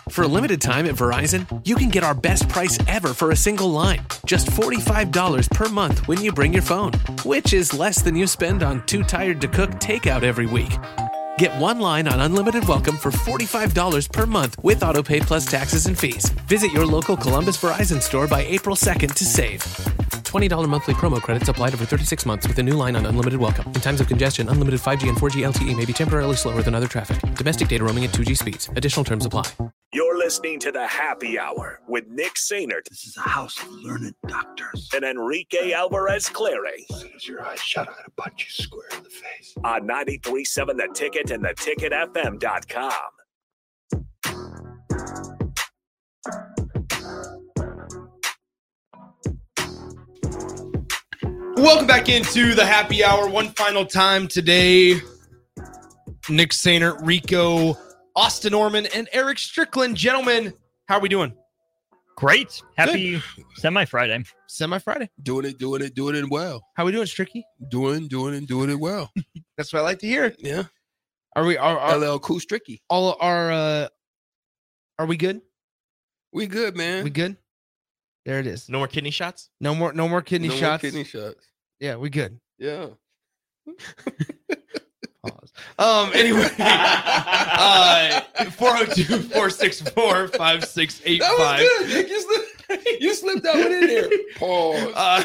For a limited time at Verizon, you can get our best price ever for a single line. Just $45 per month when you bring your phone, which is less than you spend on Too Tired to Cook takeout every week. Get one line on Unlimited Welcome for $45 per month with AutoPay plus taxes and fees. Visit your local Columbus Verizon store by April 2nd to save. $20 monthly promo credits applied over 36 months with a new line on Unlimited Welcome. In times of congestion, unlimited 5G and 4G LTE may be temporarily slower than other traffic. Domestic data roaming at 2G speeds. Additional terms apply. You're listening to The Happy Hour with Nick Sainert. This is a house of learned doctors. And Enrique Alvarez Clary. As soon as your eyes shut, I'm going to punch you square in the face. On 93.7 The Ticket and theticketfm.com. Welcome back into the Happy Hour. One final time today. Nick Sainert, Rico, Austin Norman, and Eric Strickland. Gentlemen, how are we doing? Great. Happy Semi-Friday. Semi-Friday. Doing it well. How are we doing, Stricky? Doing it well. That's what I like to hear. Yeah. Are we LL Cool Stricky. All are we good? We good, man. We good? There it is. No more kidney shots? No more kidney shots. More kidney shots. Yeah, we good. Yeah. Pause. Anyway, 402-464-5685. That was good, Nick. You slipped that one in there. Pause.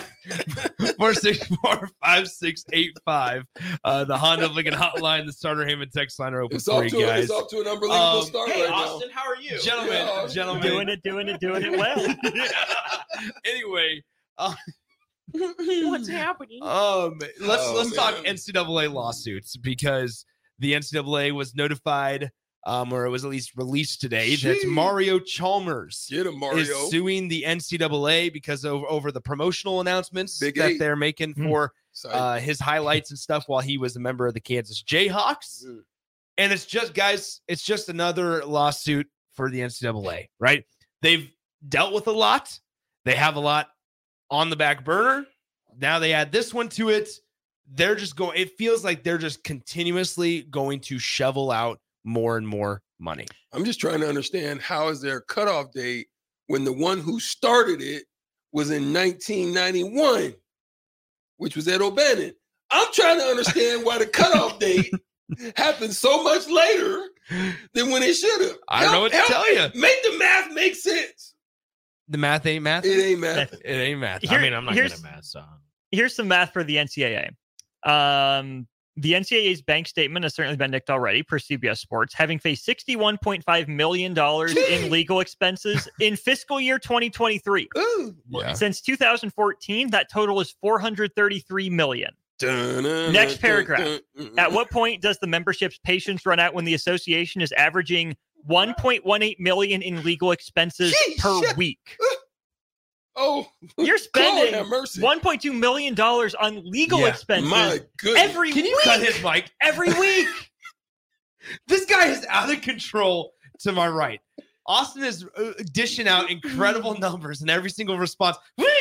464-5685. The Honda of Lincoln hotline, the Starter Heyman text line are open for you guys. It's off to an unbelievable start Hey, right Austin, how are you? Gentlemen. Doing it well. Anyway, What's happening? Let's talk NCAA lawsuits, because the NCAA was notified, or it was at least released today, that Mario Chalmers is suing the NCAA because over the promotional announcements that they're making for his highlights and stuff while he was a member of the Kansas Jayhawks. And it's just, guys, it's just another lawsuit for the NCAA, right? They've dealt with a lot. They have a lot on the back burner. Now they add this one to it. They're just going, it feels like they're just continuously going to shovel out more and more money. I'm just trying to understand, how is there a cutoff date when the one who started it was in 1991, which was Ed O'Bannon? I'm trying to understand why the cutoff date happened so much later than when it should have. I don't know what to tell you. Make the math make sense. The math ain't math. It ain't math. It ain't math. Here- I mean, I'm not good at math, so. Here's some math for the NCAA. The NCAA's bank statement has certainly been nicked already per CBS Sports, having faced $61.5 million in legal expenses in fiscal year 2023. Ooh. Yeah. Since 2014, that total is $433 million. Next paragraph. At what point does the membership's patience run out when the association is averaging $1.18 million in legal expenses per week? Oh, You're spending have mercy. $1.2 million on legal expenses My goodness. every Can you week. cut his mic? Every week. This guy is out of control to my right. Austin is dishing out incredible numbers in every single response.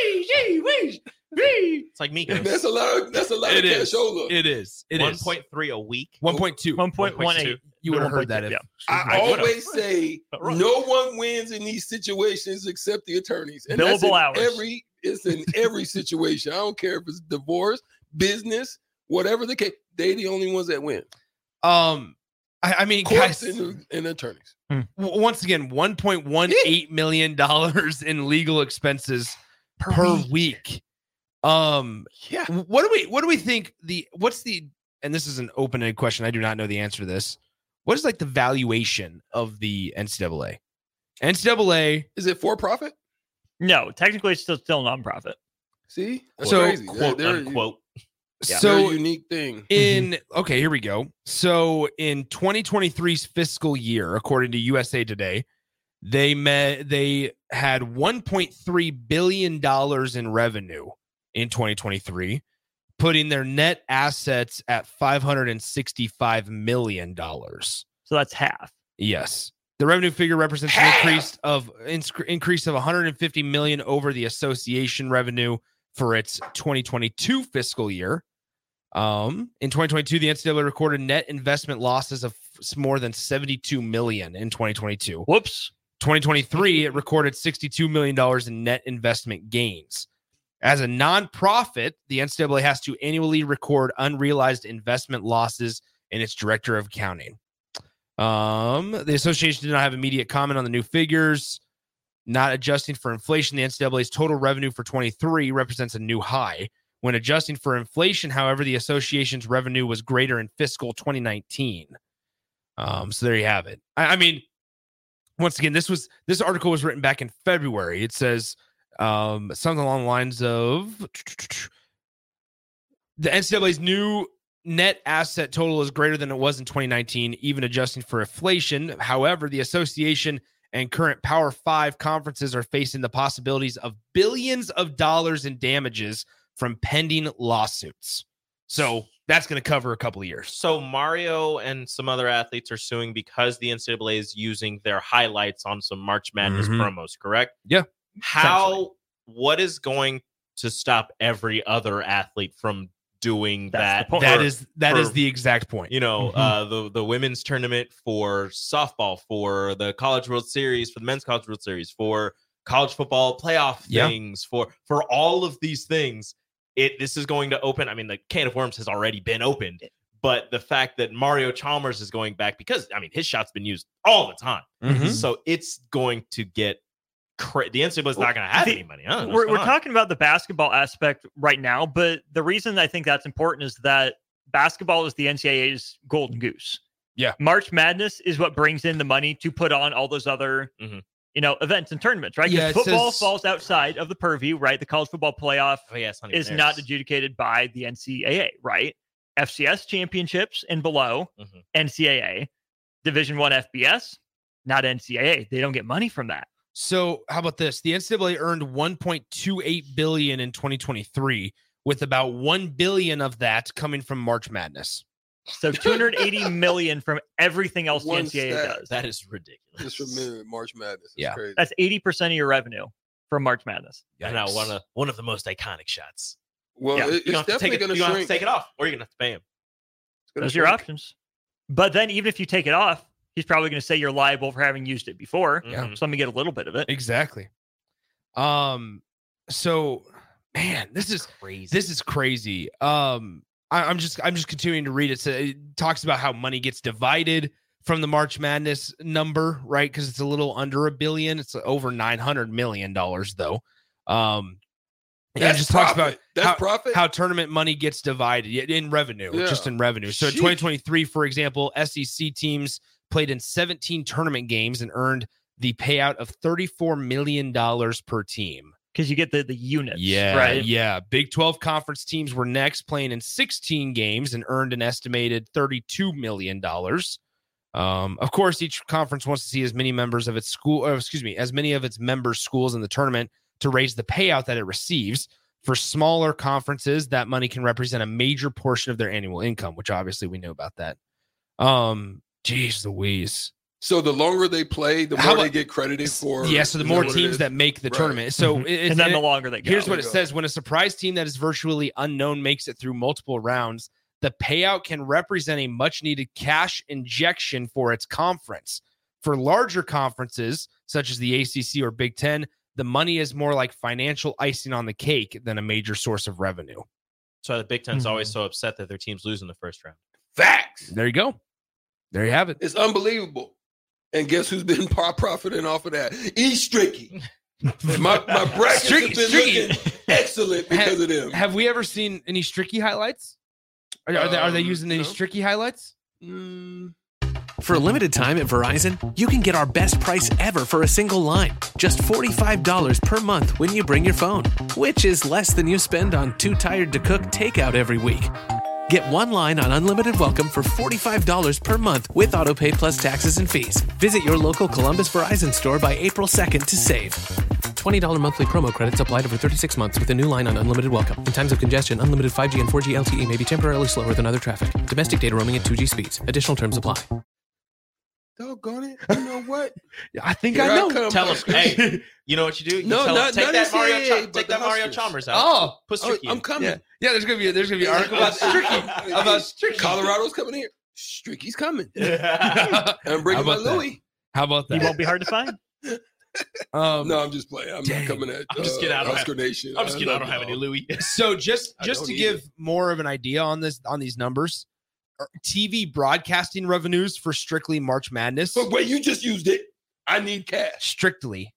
It's like Migos. That's a lot of It is. cashola. It is. 1.3 a week. 1.2. 1.18. You would have heard that if. Yeah. I always say no one wins in these situations except the attorneys. And Billable hours. It's in every situation. I don't care if it's divorce, business, whatever the case. They the only ones that win. I mean, Courts guys, and attorneys. once again, $1.18 million in legal expenses per week. Yeah. What do we think and this is an open-ended question. I do not know the answer to this. What is like the valuation of the NCAA? NCAA, Is it for profit? No, technically it's still nonprofit. See? That's So, crazy. Quote They're unquote. they're a unique thing. Okay, here we go. So in 2023's fiscal year, according to USA Today, they had $1.3 billion in revenue in 2023, putting their net assets at $565 million. So that's half. Yes. The revenue figure represents an increase of $150 million over the association revenue for its 2022 fiscal year. In 2022, the NCAA recorded net investment losses of more than $72 million in 2022. Whoops. 2023, it recorded $62 million in net investment gains. As a nonprofit, the NCAA has to annually record unrealized investment losses in its director of accounting. The association did not have immediate comment on the new figures. Not adjusting for inflation, the NCAA's total revenue for 23 represents a new high. When adjusting for inflation, however, the association's revenue was greater in fiscal 2019. So there you have it. I mean, once again, this article was written back in February. It says something along the lines of the NCAA's new net asset total is greater than it was in 2019, even adjusting for inflation. However, the association and current Power 5 conferences are facing the possibilities of billions of dollars in damages from pending lawsuits. So that's going to cover a couple of years. So Mario and some other athletes are suing because the NCAA is using their highlights on some March Madness promos, correct? Yeah. What is going to stop every other athlete from doing that? That is the exact point. You know, the women's tournament for softball, for the College World Series, for the Men's College World Series, for college football playoff things, for all of these things. This is going to open. I mean, the can of worms has already been opened, but the fact that Mario Chalmers is going back, because I mean his shot's been used all the time, so it's going to get. The NCAA is not going to have any money. We're talking about the basketball aspect right now, but the reason I think that's important is that basketball is the NCAA's golden goose. Yeah, March Madness is what brings in the money to put on all those other, events and tournaments, right? Because football falls outside of the purview, right? The college football playoff is not adjudicated by the NCAA, right? FCS championships and below, NCAA, Division I FBS, not NCAA. They don't get money from that. So how about this? The NCAA earned $1.28 billion in 2023, with about $1 billion of that coming from March Madness. So $280 million from everything else the NCAA does. That is ridiculous. Just from March Madness. It's crazy. That's 80% of your revenue from March Madness. Yeah, now one of the most iconic shots. Well, it's definitely going to shrink. You don't have to take it off, or you're going to have to pay him. Those are your options. But then even if you take it off, he's probably going to say you're liable for having used it before. Yeah. So let me get a little bit of it. Exactly. So man, this is crazy. I'm just continuing to read it. So it talks about how money gets divided from the March Madness number, right? Because it's a little under $1 billion. It's over $900 million though. It just talks about how tournament money gets divided in revenue, just in revenue. So in 2023, for example, SEC teams played in 17 tournament games and earned the payout of $34 million per team. Because you get the units, right? Yeah. Big 12 conference teams were next, playing in 16 games and earned an estimated $32 million. Of course, each conference wants to see as many members of its school, as many of its members' schools in the tournament to raise the payout that it receives. For smaller conferences, that money can represent a major portion of their annual income, which obviously we know about that. Geez Louise. So the longer they play, the more they get credited for. Yeah, so the more teams that make the tournament. So and then the longer they go. Here's what it says. When a surprise team that is virtually unknown makes it through multiple rounds, the payout can represent a much-needed cash injection for its conference. For larger conferences, such as the ACC or Big Ten, the money is more like financial icing on the cake than a major source of revenue. So the Big Ten's always so upset that their teams lose in the first round. Facts. There you go. There you have it. It's unbelievable. And guess who's been profiting off of that? East Stricky. My brackets have been looking excellent because of them. Have we ever seen any Stricky highlights? Are they using any Stricky highlights? For a limited time at Verizon, you can get our best price ever for a single line. Just $45 per month when you bring your phone, which is less than you spend on Too Tired to Cook takeout every week. Get one line on Unlimited Welcome for $45 per month with AutoPay plus taxes and fees. Visit your local Columbus Verizon store by April 2nd to save. $20 monthly promo credits applied over 36 months with a new line on Unlimited Welcome. In times of congestion, unlimited 5G and 4G LTE may be temporarily slower than other traffic. Domestic data roaming at 2G speeds. Additional terms apply. Doggone it. You know what? I think I know. Tell him, hey, you know what you do? You take that Mario Chalmers out. Oh, put Stricky I'm coming. Yeah, there's gonna be an article about Stricky. Colorado's coming here. Stricky's coming. I'm bringing my Louis. How about that? He won't be hard to find. No, I'm just playing. I'm not coming at I'm just kidding. Husker Nation. I'm just kidding. I don't have any Louis. So just to give more of an idea on these numbers, TV broadcasting revenues for strictly March Madness. But wait, you just used it. I need cash. Strictly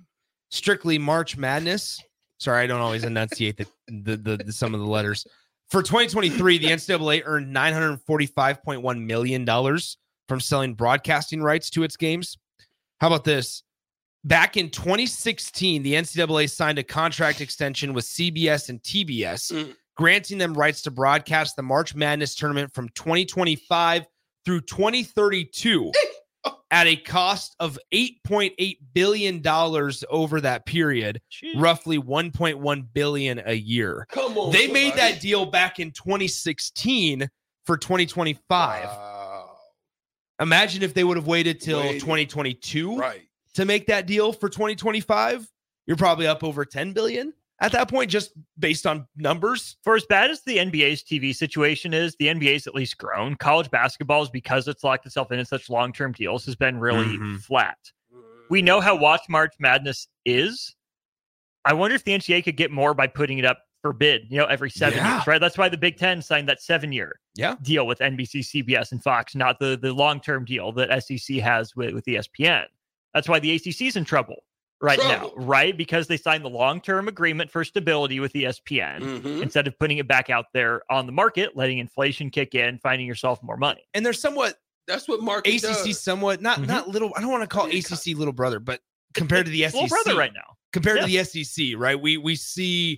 March Madness. Sorry, I don't always enunciate the some of the letters. For 2023, the NCAA earned $945.1 million from selling broadcasting rights to its games. How about this? Back in 2016, the NCAA signed a contract extension with CBS and TBS, granting them rights to broadcast the March Madness tournament from 2025 through 2032 at a cost of $8.8 billion over that period, roughly $1.1 billion a year. Come on, they made that deal back in 2016 for 2025. Wow. Imagine if they would have waited till 2022 to make that deal for 2025. You're probably up over $10 billion at that point, just based on numbers. For as bad as the NBA's TV situation is, the NBA's at least grown. College basketball, because it's locked itself in such long-term deals, has been really flat. We know how Watch March Madness is. I wonder if the NCAA could get more by putting it up for bid, every 7 years, right? That's why the Big Ten signed that 7-year deal with NBC, CBS, and Fox, not the long-term deal that SEC has with ESPN. That's why the ACC's in trouble now, right? Because they signed the long-term agreement for stability with ESPN instead of putting it back out there on the market, letting inflation kick in, finding yourself more money. And they're somewhat, that's what market ACC does. Somewhat, not little, I don't want to call ACC little brother, but compared to the SEC. Little brother right now. Compared to the SEC, right? We see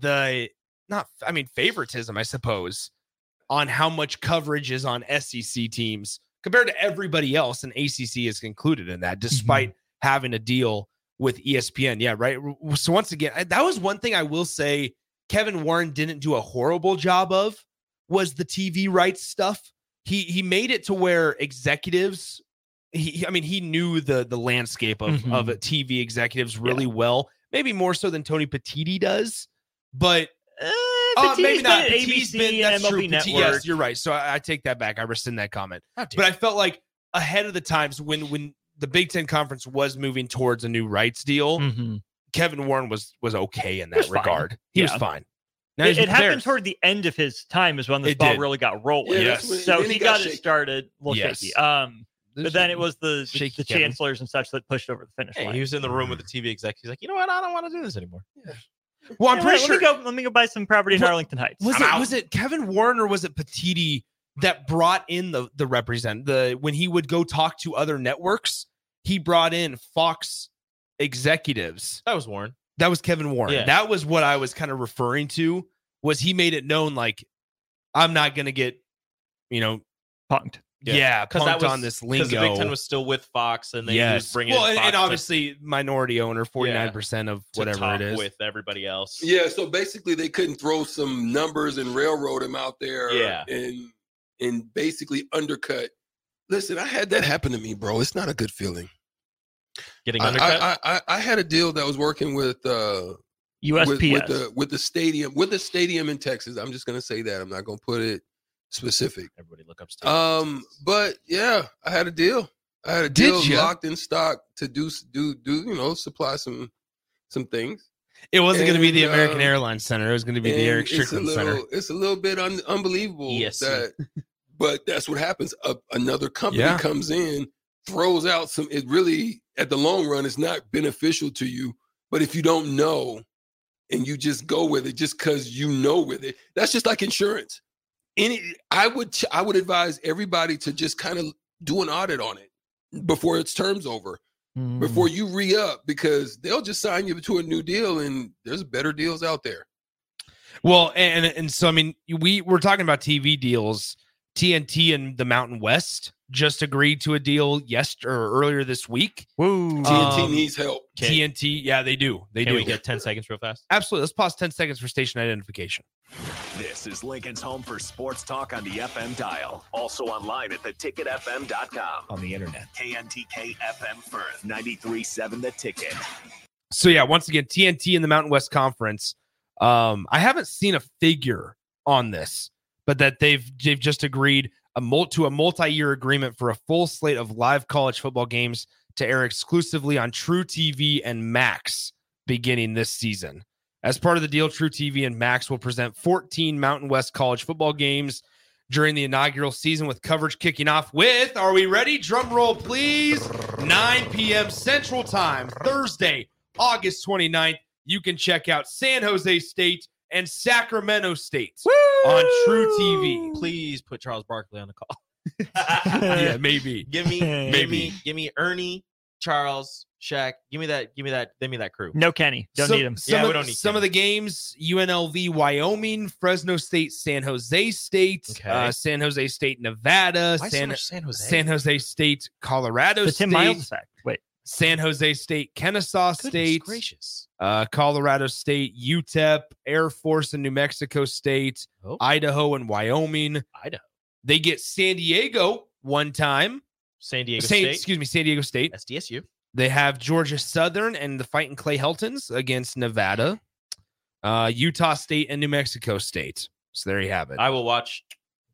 favoritism, I suppose, on how much coverage is on SEC teams compared to everybody else, and ACC is included in that, despite having a deal with ESPN. Yeah, right. So once again, that was one thing I will say Kevin Warren didn't do a horrible job of, was the TV rights stuff. He made it to where executives, he knew the landscape of TV executives really well, maybe more so than Tony Petitti does, but maybe not. Petitti's been and MLB Network. Yes, you're right. So I take that back. I rescind that comment. But I felt like ahead of the times when the Big Ten Conference was moving towards a new rights deal, Kevin Warren was okay in that regard. He was fine. Now it happened toward the end of his time is when the ball really got rolling. Yeah, so he got it started a little shaky. But then it was the chancellors and such that pushed over the finish line. He was in the room with the TV exec. He's like, you know what? I don't want to do this anymore. Yeah. Well, I'm pretty sure. Let me go buy some property in Arlington Heights. Was it Kevin Warren or was it Petitti that brought in the when he would go talk to other networks? He brought in Fox executives. That was Warren. That was Kevin Warren. Yeah. That was what I was kind of referring to. Was he made it known like, I'm not going to get, punked. Yeah, punked on this lingo. Because the Big Ten was still with Fox, and they was bringing in Fox and obviously minority owner, 49% of whatever it is. With everybody else. Yeah, so basically they couldn't throw some numbers and railroad him out there and basically undercut. Listen, I had that happen to me, bro. It's not a good feeling. Getting undercut? I had a deal that was working with USPS. with the stadium in Texas. I'm just going to say that. I'm not going to put it specific. Everybody look up stadium. But yeah, I had a deal. Locked in stock to do supply some things. It wasn't going to be the American Airlines Center. It was going to be the Eric Strickland Center. It's a little bit unbelievable. Yes. But that's what happens. Another company comes in, throws out some. It really, at the long run, is not beneficial to you. But if you don't know and you just go with it just because you know with it, that's just like insurance. I would advise everybody to just kind of do an audit on it before its term's over, before you re-up, because they'll just sign you to a new deal and there's better deals out there. Well, and so, we're talking about TV deals. TNT and the Mountain West just agreed to a deal earlier this week. Woo. TNT needs help. TNT, yeah, they do. Can we get 10 seconds real fast? Absolutely. Let's pause 10 seconds for station identification. This is Lincoln's home for sports talk on the FM dial. Also online at theticketfm.com. On the internet, KNTK FM Firth, 93.7 The Ticket. So yeah, once again, TNT and the Mountain West Conference. I haven't seen a figure on this, but that they've just agreed to a multi-year agreement for a full slate of live college football games to air exclusively on True TV and Max beginning this season. As part of the deal, True TV and Max will present 14 Mountain West college football games during the inaugural season, with coverage kicking off with, are we ready? Drum roll, please. 9 p.m. Central Time, Thursday, August 29th. You can check out San Jose State and Sacramento State on True TV. Please put Charles Barkley on the call. Yeah, maybe. Give me Ernie, Charles, Shaq. Give me that crew. No Kenny. Don't need him. We don't need some of the games: UNLV, Wyoming, Fresno State, San Jose State, San Jose State, Nevada, San Jose State, Colorado The State. Tim Miles effect. Wait. San Jose State, Kennesaw State, gracious. Colorado State, UTEP, Air Force and New Mexico State, Idaho and Wyoming. Idaho. They get San Diego one time. San Diego State. San Diego State. SDSU. They have Georgia Southern and the Fighting Clay Heltons against Nevada, Utah State and New Mexico State. So there you have it. I will watch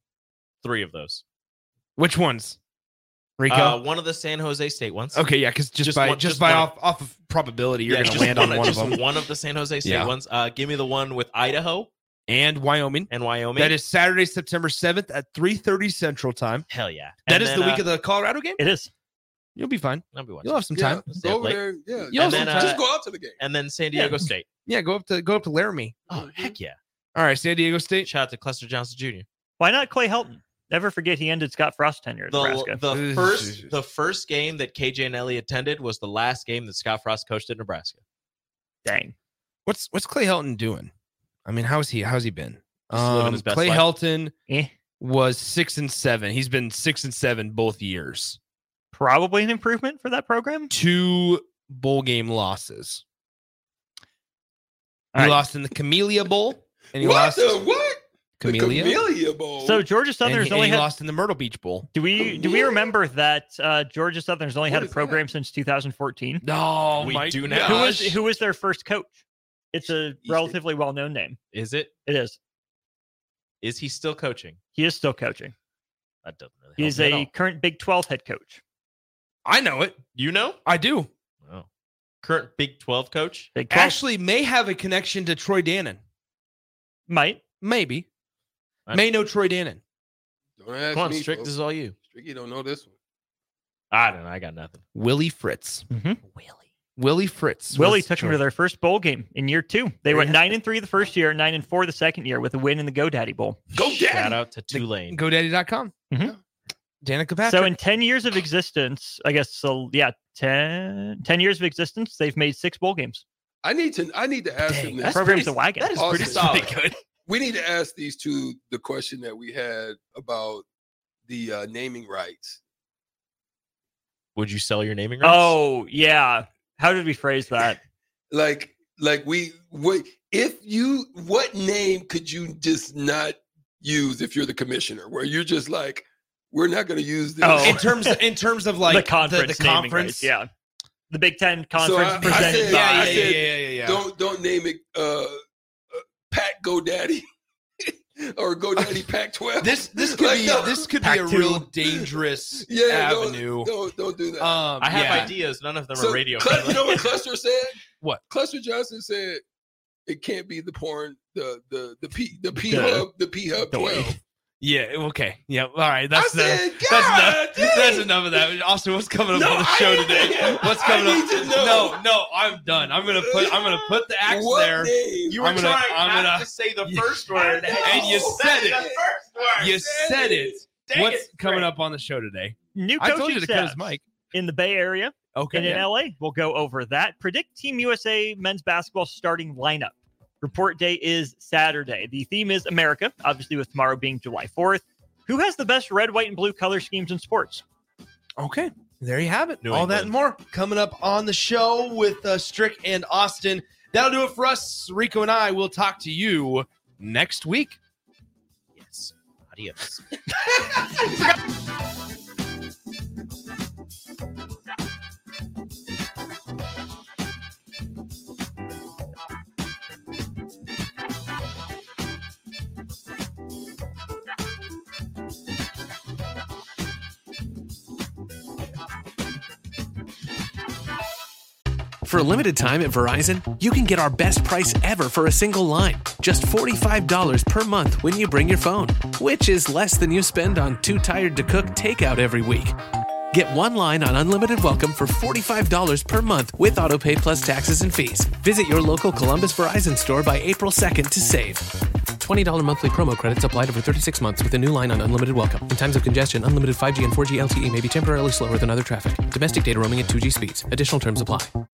3 of those. Which ones? Rico? One of the San Jose State ones. Okay, yeah, because just by off of probability, you're going to land on one of them. One of the San Jose State ones. Give me the one with Idaho and Wyoming. That is Saturday, September 7th at 3:30 Central Time. Hell yeah! That is the week of the Colorado game. It is. You'll be fine. I'll be watching. You'll have some time. Go over there. Yeah. You'll have some time. Just go out to the game. And then San Diego State. Yeah, go up to Laramie. Oh heck yeah! All right, San Diego State. Shout out to Cluster Johnson Jr. Why not Clay Helton? Never forget he ended Scott Frost's tenure at Nebraska. The first game that KJ and Ellie attended was the last game that Scott Frost coached at Nebraska. Dang. What's Clay Helton doing? I mean, how's he been? Living his best Clay life. Helton was 6-7. He's been 6-7 both years. Probably an improvement for that program. 2 bowl game losses. All He right. lost in the Camellia Bowl, and he What lost the what? Camellia. The Camellia Bowl. So Georgia Southern's and only he had. lost in the Myrtle Beach Bowl. Do we remember that Georgia Southern's only had a is program since 2014? No, We my do now. gosh. Who was their first coach? It's a relatively well-known name. Is it? It is. Is he still coaching? He is still coaching. That doesn't really. He's help me at a all. current Big 12 head coach. I know it. You know? I do. Oh. Current Big 12 coach. Big 12 Actually, may have a connection to Troy Dannon. might. Maybe. May know Troy Dannon. Don't ask Come on, me, Strick. folks. This is all you. Stricky don't know this one. I don't know. I got nothing. Willie Fritz. Willie Fritz. Willie was took him to Georgia. their first bowl game in year 2. They went 9-3 the first year, 9-4 the second year, with a win in the GoDaddy Bowl. Go Shout Daddy. out to Tulane. GoDaddy.com. Mhm. Danica Patrick. So in 10 years of existence, I guess, 10 years of existence, they've made 6 bowl games. I need to ask him The this. program's a wagon. That is Austin. pretty solid. good. We need to ask these two the question that we had about the naming rights. Would you sell your naming rights? Oh, yeah. How did we phrase that? What name could you just not use if you're the commissioner? Where you're just like, we're not going to use this. Oh. In terms of like the conference. the naming conference. rights, yeah. The Big Ten So conference I presented said- by. I Yeah, said, yeah. Don't name it Pat GoDaddy or GoDaddy Pac-12. This could Like, be no. this could be a Pac-2. real dangerous Yeah, avenue. Don't do that. I have yeah. ideas. None of them So, are radio. You know what Cluster said? What? Cluster Johnson said it can't be the porn, the P Hub 12. Yeah. Okay. Yeah. All right. That's I said, that's God enough. That's dang. enough of that. Austin, what's coming up No, on the I show ain't today? saying- What's I coming need up? to know. No, I'm done. I'm gonna put the axe What there. name? You were I'm gonna- trying I'm not gonna- to say the Yeah. first word, And you said it. The first word. You said it. Dang What's it, coming Greg. up on the show today? New I told coaching you to cut his staffs mic. in the Bay Area Okay. and in LA. We'll go over that. Predict Team USA men's basketball starting lineup. Report day is Saturday. The theme is America, obviously with tomorrow being July 4th. Who has the best red, white, and blue color schemes in sports? Okay. There you have it. New All that England. and more coming up on the show with Strick and Austin. That'll do it for us. Rico and I will talk to you next week. Yes. Adios. For a limited time at Verizon, you can get our best price ever for a single line. Just $45 per month when you bring your phone, which is less than you spend on Too Tired to Cook takeout every week. Get one line on Unlimited Welcome for $45 per month with autopay plus taxes and fees. Visit your local Columbus Verizon store by April 2nd to save. $20 monthly promo credits applied over 36 months with a new line on Unlimited Welcome. In times of congestion, unlimited 5G and 4G LTE may be temporarily slower than other traffic. Domestic data roaming at 2G speeds. Additional terms apply.